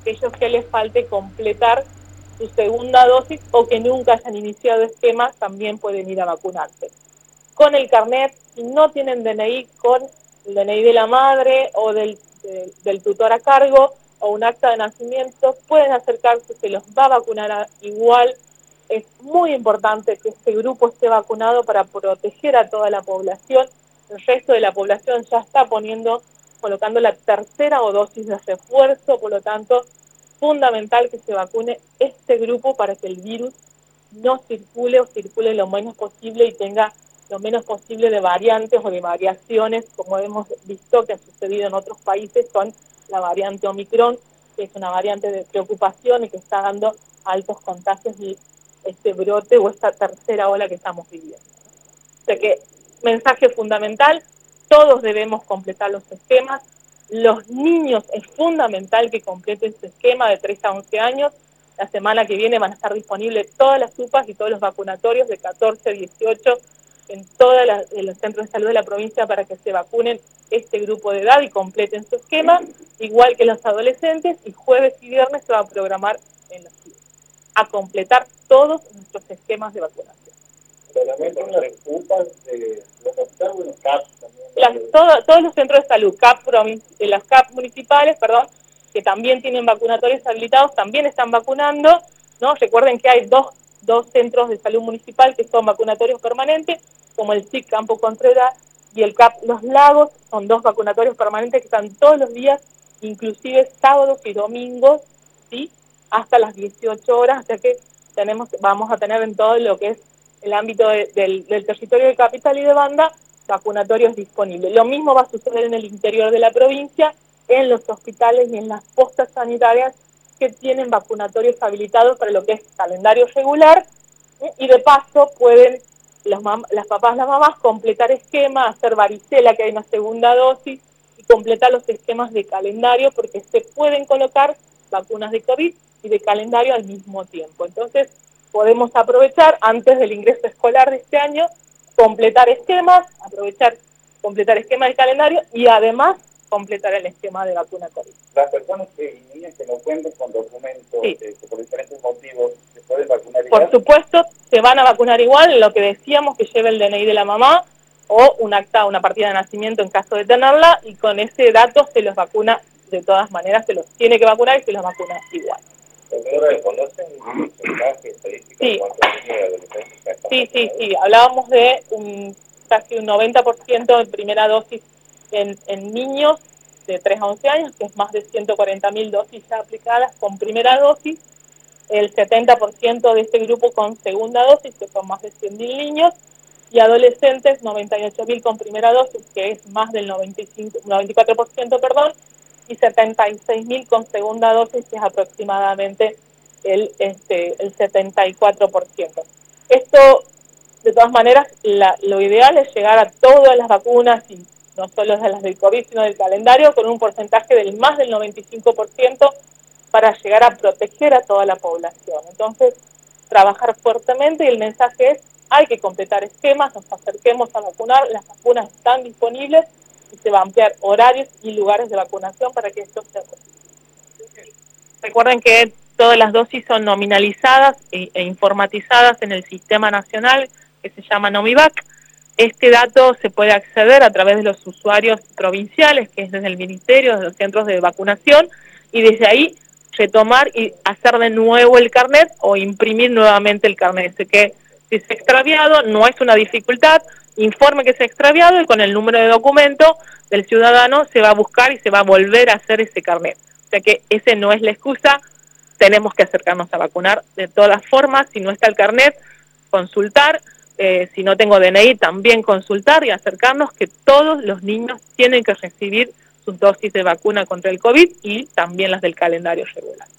aquellos que les falte completar su segunda dosis o que nunca hayan iniciado esquemas también pueden ir a vacunarse. Con el carnet, si no tienen DNI, con el DNI de la madre o del tutor a cargo o un acta de nacimiento, pueden acercarse, se los va a vacunar igual. Es muy importante que este grupo esté vacunado para proteger a toda la población. El resto de la población ya está colocando la tercera o dosis de refuerzo, por lo tanto, fundamental que se vacune este grupo para que el virus no circule o circule lo menos posible y tenga lo menos posible de variantes o de variaciones, como hemos visto que ha sucedido en otros países con la variante Omicron, que es una variante de preocupación y que está dando altos contagios y este brote o esta tercera ola que estamos viviendo. O sea que, mensaje fundamental, todos debemos completar los esquemas. Los niños es fundamental que completen su esquema de 3 a 11 años. La semana que viene van a estar disponibles todas las UPAs y todos los vacunatorios de 14 a 18 en todos los centros de salud de la provincia para que se vacunen este grupo de edad y completen su esquema, igual que los adolescentes, y jueves y viernes se va a programar en los clubes a completar todos nuestros esquemas de vacunación. Solamente las UPAs de los hospitales, los CAPs también. Todos los centros de salud, las CAP municipales, que también tienen vacunatorios habilitados, también están vacunando, ¿no? Recuerden que hay dos centros de salud municipal que son vacunatorios permanentes, como el SIC Campo Contreras y el CAP Los Lagos, son 2 vacunatorios permanentes que están todos los días, inclusive sábados y domingos, ¿sí? Hasta las 18 horas, o sea que vamos a tener en todo lo que es el ámbito del territorio de capital y de banda, vacunatorios disponibles. Lo mismo va a suceder en el interior de la provincia, en los hospitales y en las postas sanitarias que tienen vacunatorios habilitados para lo que es calendario regular, y de paso pueden las papás, las mamás completar esquemas, hacer varicela, que hay una segunda dosis, y completar los esquemas de calendario, porque se pueden colocar vacunas de COVID y de calendario al mismo tiempo. Entonces, podemos aprovechar antes del ingreso escolar de este año, completar esquemas, completar esquema de calendario y además completar el esquema de vacuna COVID. Las personas y niñas que no cuenten con documentos, sí, por diferentes motivos, ¿se pueden vacunar igual? Por supuesto, se van a vacunar igual, lo que decíamos, que lleve el DNI de la mamá o un acta, una partida de nacimiento en caso de tenerla, y con ese dato se los vacuna de todas maneras, se los tiene que vacunar y se los vacuna igual. ¿Conocen el porcentaje estadístico de cuántos niños y adolescentes están vacunados? Sí, hablábamos de casi un 90% de primera dosis en niños de 3 a 11 años, que es más de 140.000 dosis ya aplicadas con primera dosis, el 70% de este grupo con segunda dosis, que son más de 100.000 niños, y adolescentes, 98.000 con primera dosis, que es más del 94%, y 76.000 con segunda dosis, que es aproximadamente el 74%. Esto, de todas maneras, lo ideal es llegar a todas las vacunas, y no solo de las del COVID, sino del calendario, con un porcentaje del más del 95%, para llegar a proteger a toda la población. Entonces, trabajar fuertemente, y el mensaje es, hay que completar esquemas, nos acerquemos a vacunar, las vacunas están disponibles y se va a ampliar horarios y lugares de vacunación para que esto sea posible. Recuerden que todas las dosis son nominalizadas e informatizadas en el Sistema Nacional, que se llama Nomivac. Este dato se puede acceder a través de los usuarios provinciales, que es desde el Ministerio, desde los centros de vacunación, y desde ahí retomar y hacer de nuevo el carnet o imprimir nuevamente el carnet. Así que si se ha extraviado, no es una dificultad, informe que se ha extraviado y con el número de documento del ciudadano se va a buscar y se va a volver a hacer ese carnet. O sea que ese no es la excusa, tenemos que acercarnos a vacunar de todas formas. Si no está el carnet, consultar, si no tengo DNI también consultar y acercarnos, que todos los niños tienen que recibir sus dosis de vacuna contra el COVID y también las del calendario regular.